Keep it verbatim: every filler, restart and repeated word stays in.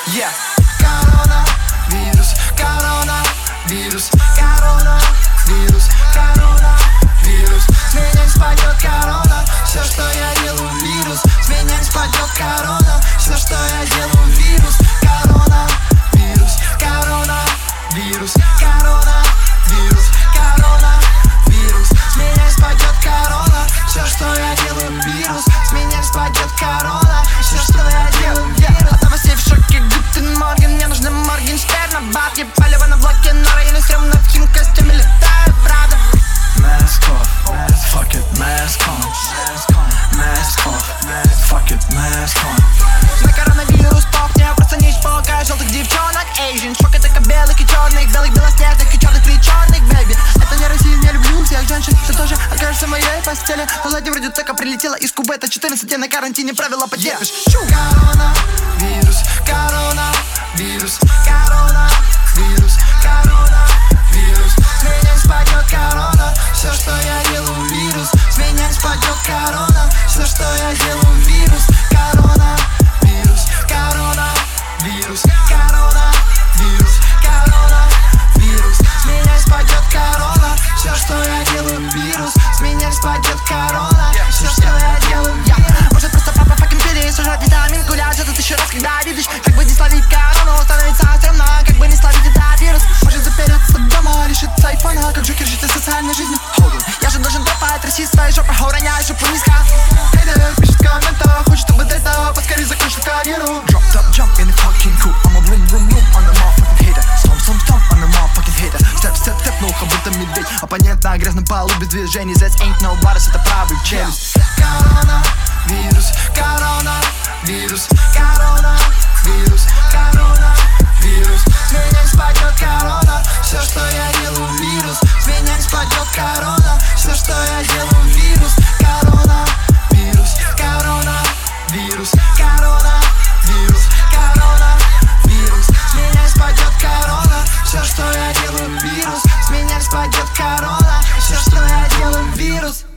Yeah. Коронавирус, коронавирус, коронавирус, коронавирус. С меня не спадет корона, все, что я делаю, вирус. С меня не спадет корона, все, что я делаю, вирус. Коронавирус, коронавирус, коронавирус, коронавирус. С меня не спадет корона, все, что я делаю, вирус. С меня не спадет корона, все, что я делаю, вирус. От новостей в шоке, Гутен Морген. Мне нужны Моргенштерн, на бабки, палево на блоке, но районы стрёмно в хим костюме летаю, правда. Mask off, fuck it, mask on, mask off, fuck it, mask on. На коронавирус пох, мне просто не чпокаю желтых девчонок. Asian, шок это как белых и черных, белых, белоснежных и черных при черных, бэйби. Это не Россия, не люблю всех женщин, ты тоже окажешься в моей постели. Ладья вроде только прилетела из Кубета, четырнадцать, я на карантине, правила потерпишь. Коронавирус, коронавирус, коронавирус, коронавирус. С меня не спадет корона, все, что я делаю, вирус. С меня не спадет корона, все, что я делаю, вирус. Коронавирус, коронавирус, коронавирус, коронавирус. С меня не спадет корона, все, что я делаю, вирус. С меня не спадет корона, все, что я делаю, вирус. Может просто папа факин пили, сужать витамин, гулять что-то тысячу раз, когда видишь. Как бы не словить корону, становится стрёмно, как бы не словить этот вирус. Может запереться дома, лишиться айфона, как Джокер жить социальной жизнью. Я же должен топать, трясти своей жопой, уроняй жопу низко. Хейтер пишет в комментах, хочет, чтобы дельта поскорее закончил карьеру. Drop, top, jump in the fucking coupe, I'ma vroom, vroom, vroom on the motherfucking hater. Stomp, stomp, stomp on the motherfucking hater. Step, step, step, ну, как будто медведь. Оппонент на грязном полу без движений. That ain't no virus, это правый челюсть. Коронавирус, коронавирус, коронавирус, коронавирус. С меня не спадет корона, все, что я делаю, вирус. С меня не спадет корона, все, что я делаю, вирус. Коронавирус, коронавирус, коронавирус, коронавирус. С меня не спадет корона, все, что я делаю, вирус. С меня не спадет корона, все, что я делаю, вирус.